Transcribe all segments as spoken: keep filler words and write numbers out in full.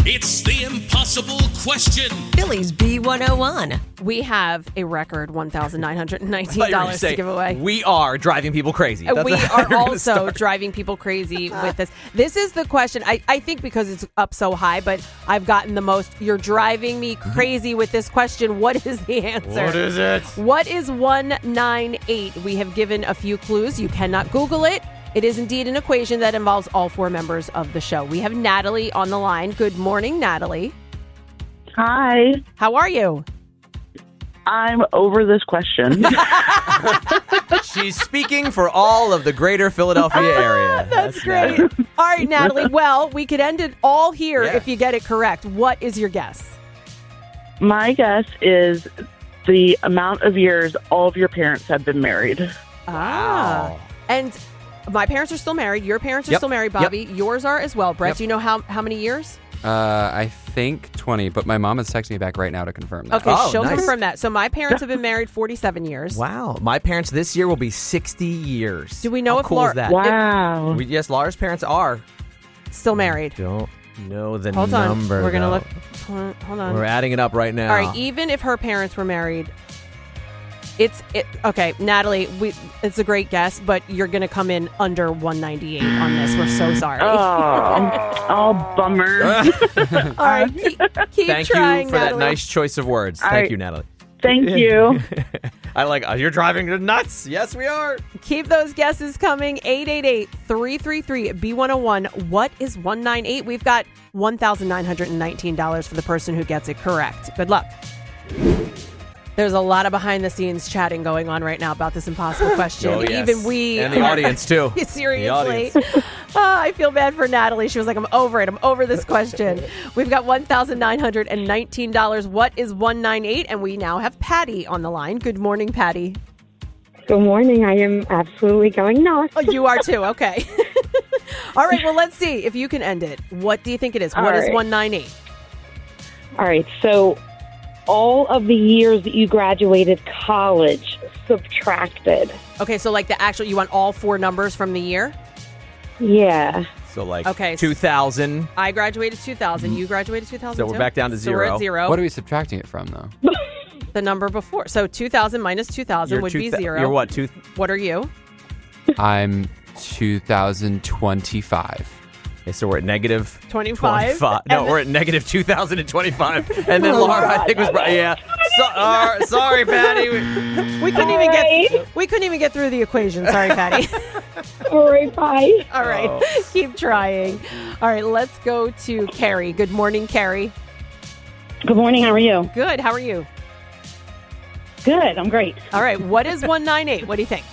It's the impossible question. Phillies B one oh one. We have a record one thousand nine hundred nineteen dollars to give away. We are driving people crazy. That's we how are you're gonna also start. driving people crazy with this. This is the question. I, I think because it's up so high, but I've gotten the most. You're driving me crazy with this question. What is the answer? What is it? What is one ninety-eight? We have given a few clues. You cannot Google it. It is indeed an equation that involves all four members of the show. We have Natalie on the line. Good morning, Natalie. Hi. How are you? I'm over this question. She's speaking for all of the greater Philadelphia area. That's great. Natalie. All right, Natalie. Well, we could end it all here Yeah. if you get it correct. What is your guess? My guess is the amount of years all of your parents have been married. Wow. Ah. And my parents are still married. Your parents are Yep. still married, Bobby. Yours are as well. Brett, Yep. do you know how, how many years? Uh, I think twenty, but my mom is texting me back right now to confirm that. Okay, Oh, she'll nice. confirm that. So my parents have been married forty-seven years. Wow. My parents this year will be sixty years. Do we know How if cool Laura- is that? Wow. We, yes, Laura's parents are. Still married. Don't know the Hold on. number. We're going to though. look. Hold on. Hold on. We're adding it up right now. All right, even if her parents were married, it's it. Okay, Natalie, we it's a great guess, but you're going to come in under one ninety-eight on this. We're so sorry. Oh, oh bummer. All right, keep, keep Thank trying, you for that Natalie. nice choice of words. All Thank right. you, Natalie. Thank you. I like, uh, you're driving her nuts. Yes, we are. Keep those guesses coming. eight eight eight, three three three, B one oh one. What is one ninety-eight? We've got one thousand nine hundred nineteen dollars for the person who gets it correct. Good luck. There's a lot of behind-the-scenes chatting going on right now about this impossible question. Oh, yes. Even we... And the audience, too. Seriously. The audience. Oh, I feel bad for Natalie. She was like, I'm over it. I'm over this question. We've got one thousand nine hundred nineteen dollars. What is one ninety-eight? And we now have Patty on the line. Good morning, Patty. Good morning. I am absolutely going nuts. Oh, you are too. Okay. All right. Well, let's see if you can end it. What do you think it is? All What is right. one ninety-eight? All right. So all of the years that you graduated college subtracted. Okay. So like the actual, you want all four numbers from the year? Yeah. So like Okay. two thousand. I graduated two thousand. You graduated two thousand. So we're back down to So we're zero. at zero. What are we subtracting it from, though? The number before. So two thousand minus two thousand You're would two be thou- zero. You're what? Two. What are you? I'm two thousand twenty-five. Okay, so we're at negative twenty-five. No, And we're at negative two thousand twenty-five. And then Laura, I think was right. Yeah. So, uh, sorry, Patty. We- We couldn't even get we couldn't even get through the equation. Sorry, Patty. All right. Bye. All right. Oh. Keep trying. All right, let's go to Carrie. Good morning, Carrie. Good morning. How are you? Good. How are you? Good. I'm great. All right. What is one ninety-eight? What do you think?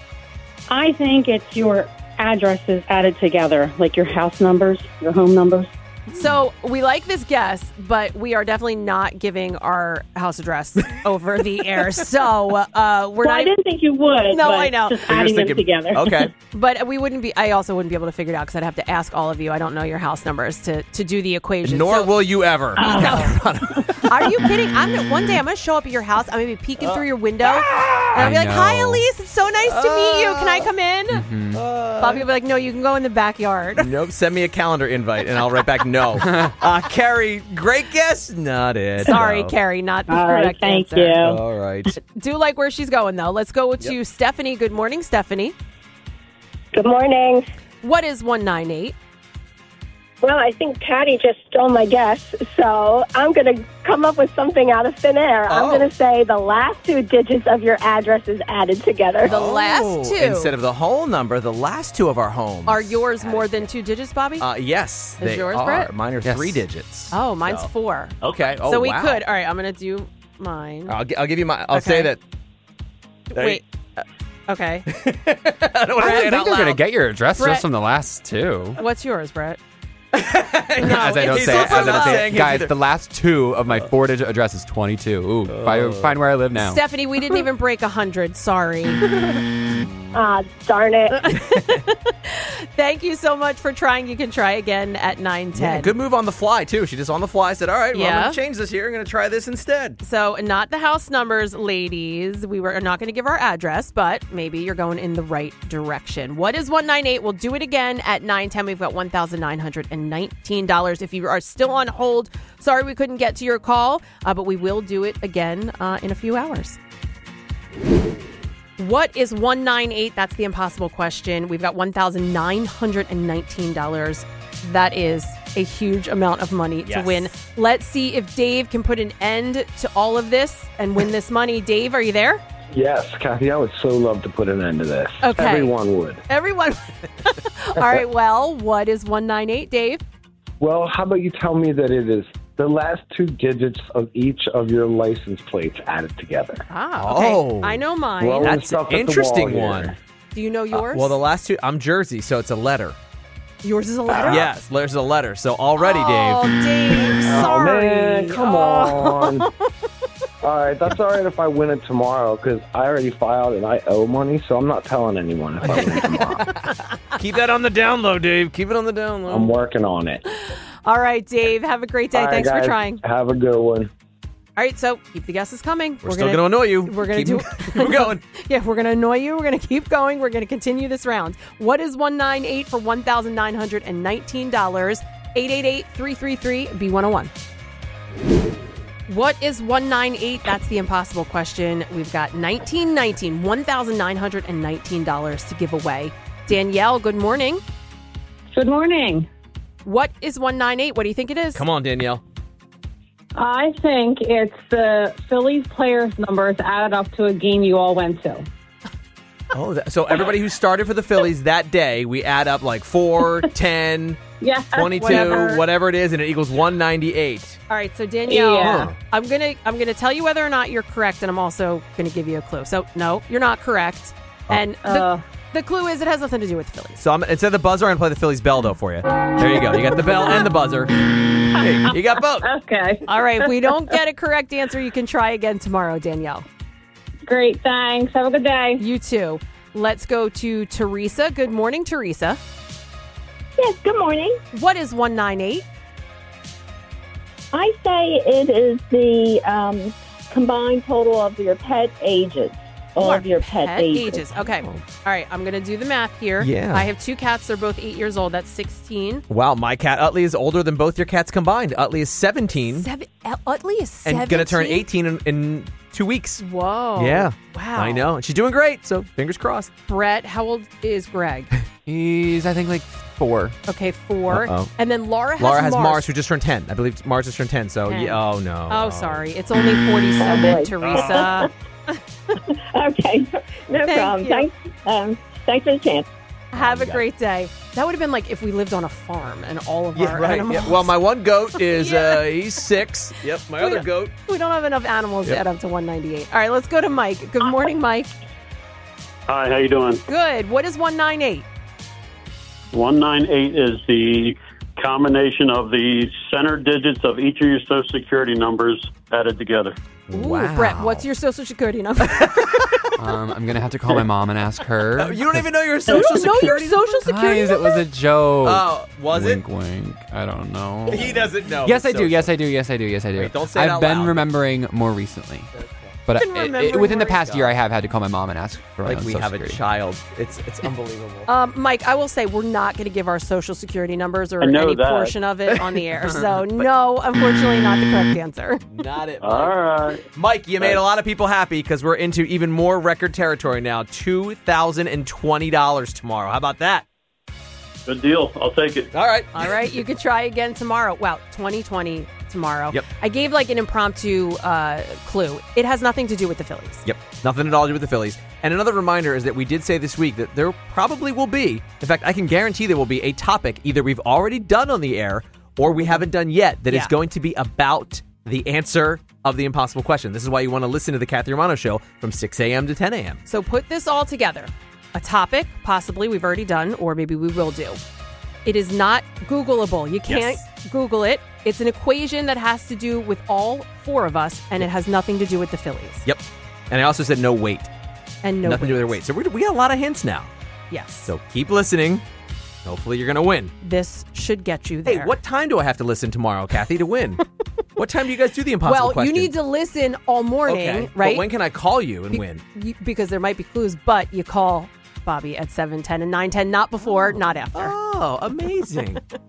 I think it's your addresses added together, like your house numbers, your home numbers. So we like this guess, but we are definitely not giving our house address over the air. So uh, we're Well, not. I didn't think you would. No, but I know. Just You're adding just them thinking- together. Okay. But we wouldn't be. I also wouldn't be able to figure it out because I'd have to ask all of you. I don't know your house numbers to to do the equation. Nor So- will you ever. Are you kidding? I'm gonna, one day I'm gonna show up at your house. I'm gonna be peeking through your window, and I'll be I like, "Hi, know. Elise. It's so nice to meet you. Can I come in?" Mhm. Bobby will be like, "No, you can go in the backyard." Nope. Send me a calendar invite, and I'll write back no. Uh, Carrie, great guess. Not it. Sorry, no. Carrie, not the All right. correct Thank answer. you. All right. Do like where she's going though. Let's go to Stephanie. Good morning, Stephanie. Good morning. What is one ninety-eight? Well, I think Patty just stole my guess, so I'm going to come up with something out of thin air. I'm Oh. going to say the last two digits of your address is added together. The last Oh, two. Instead of the whole number, the last two of our homes. Are yours more than two digits, Bobby? Uh, yes, Is they yours, are. Brett? Mine are Yes. three digits. oh, mine's So- four. Okay. Oh, so we wow. could. All right, I'm gonna do mine. I'll, gi- I'll give you my. I'll Okay. say that. There Wait. Uh, okay. I don't want to I say don't it think out they're going to loud. get your address Brett. just from the last two. What's yours, Brett? as I don't he's say it, also as I not don't say saying it. his Guys, either. the last two of my four-digit address is twenty-two. Ooh, find, find where I live now. Stephanie, we didn't even break a hundred. Sorry. Ah, darn it. Thank you so much for trying. You can try again at nine ten. Yeah, good move on the fly, too. She just on the fly said, all right, well, I'm Yeah. going to change this here. I'm going to try this instead. So, not the house numbers, ladies. We were not going to give our address, but maybe you're going in the right direction. What is one ninety-eight? We'll do it again at nine ten. We've got one thousand nine hundred nineteen dollars. If you are still on hold, sorry we couldn't get to your call, uh, but we will do it again uh, in a few hours. What is one ninety-eight? That's the impossible question. We've got one thousand nine hundred nineteen dollars. That is a huge amount of money Yes. to win. Let's see if Dave can put an end to all of this and win this money. Dave, are you there? Yes, Kathy, I would so love to put an end to this. Okay. Everyone would. Everyone. All right, well, what is one ninety-eight, Dave? Well, how about you tell me that it is the last two digits of each of your license plates added together? Ah, okay. Oh. I know mine. Rolling That's stuff an at the interesting wall one. here. Do you know yours? Uh, well, the last two, I'm Jersey, so it's a letter. Yours is a letter? Yes, there's a letter. So already, Oh, Dave. Dave, Oh, sorry. man, come Oh. on. All right, that's all right if I win it tomorrow because I already filed and I owe money, so I'm not telling anyone if I win it tomorrow. Keep that on the down low, Dave. Keep it on the down low. I'm working on it. All right, Dave, have a great day. All right, Thanks guys, for trying. Have a good one. All right, so keep the guesses coming. We're, still going to annoy you. We're going Keep to do. keep going. Yeah, we're going to annoy you. We're going to keep going. We're going to continue this round. What is one ninety-eight for one thousand nine hundred nineteen dollars? eight eight eight, three three three, B one oh one. What is one ninety-eight? That's the impossible question. We've got nineteen nineteen, one thousand nine hundred nineteen dollars to give away. Danielle, good morning. Good morning. What is one ninety-eight? What do you think it is? Come on, Danielle. I think it's the Phillies players' numbers added up to a game you all went to. Oh, that, so everybody who started for the Phillies that day, we add up like four, ten, Yeah. twenty-two, Whatever. whatever it is, and it equals one ninety-eight. All right, so Danielle, Yeah. I'm gonna I'm gonna tell you whether or not you're correct, and I'm also gonna give you a clue. So no, you're not correct. And the, Uh. the clue is it has nothing to do with the Phillies. So I'm, instead of the buzzer, I'm going to play the Phillies bell, though, for you. There you go. You got the bell and the buzzer. Hey, you got both. Okay. All right, if we don't get a correct answer, you can try again tomorrow, Danielle. Great. Thanks. Have a good day. You too. Let's go to Teresa. Good morning, Teresa. Yes, good morning. What is one ninety-eight? I say it is the um, combined total of your pet ages. All Or of your pet, ages. Okay. All right, I'm going to do the math here. Yeah. I have two cats. They're both eight years old. That's sixteen. Wow, my cat Utley is older than both your cats combined. Utley is seventeen Seven, Utley is seventeen. and going to turn eighteen in, in two weeks. Whoa. Yeah. Wow. I know. And she's doing great, so fingers crossed. Brett, how old is Greg? He's, I think, like four. Okay, four. Uh-oh. And then Laura has Laura has Mars. Mars, who just turned ten. I believe Mars just turned ten, so ten. yeah, oh no. Oh, sorry. It's only forty-seven, Oh, boy. Teresa. Okay, no Thank problem. you. Thanks, um, thanks for the chance. Have a great day. That would have been like if we lived on a farm and all of Yeah, our right. animals. Yeah. Well, my one goat is Yeah. uh he's six. Yep, my We other don't- goat. We don't have enough animals Yep. to add up to one ninety-eight. All right, let's go to Mike. Good morning, Mike. Hi, how you doing? Good. What is one ninety-eight? one ninety-eight is the combination of the center digits of each of your Social Security numbers added together. Ooh, Wow. Brett, what's your social security number? Um, I'm going to have to call my mom and ask her. Oh, you don't even know your you social don't know your security. social security Guys, it number? was a joke. Oh, was wink, it? wink. I don't know. He doesn't know. Yes, I his do. Yes, social. I do. Yes, I do. Yes, I do. Wait, don't say it I've out been loud. remembering more recently. But Been I- it- remembering it- within the more past recently. year, I have had to call my mom and ask for my Like own we social have a security. child. It's it's unbelievable. Um, Mike, I will say we're not going to give our social security numbers or I know any that. portion of it on the air. So, no, unfortunately, not the correct answer. Not it. Mike. All right. Mike, you made a lot of people happy because we're into even more record territory now. two thousand twenty dollars tomorrow. How about that? Good deal. I'll take it. All right. All right, you could try again tomorrow. Wow, twenty twenty tomorrow. Yep. I gave like an impromptu uh, clue. It has nothing to do with the Phillies. Yep. Nothing at all to do with the Phillies. And another reminder is that we did say this week that there probably will be, in fact, I can guarantee there will be a topic either we've already done on the air or we haven't done yet that Yeah. is going to be about the answer of the impossible question. This is why you want to listen to the Kathy Romano Show from six a.m. to ten a.m. So put this all together. A topic, possibly we've already done, or maybe we will do. It is not Googleable. You can't Yes. Google it. It's an equation that has to do with all four of us, and it has nothing to do with the Phillies. Yep. And I also said no wait. And no nothing to do with their weight. weight. So we we got a lot of hints now. Yes. So keep listening. Hopefully you're going to win. This should get you there. Hey, what time do I have to listen tomorrow, Kathy, to win? What time do you guys do the impossible well, question? you need to listen all morning, okay. right? But when can I call you and Be- win? you- because there might be clues, but you call Bobby at seven ten and nine ten, not before, not after. Oh, amazing.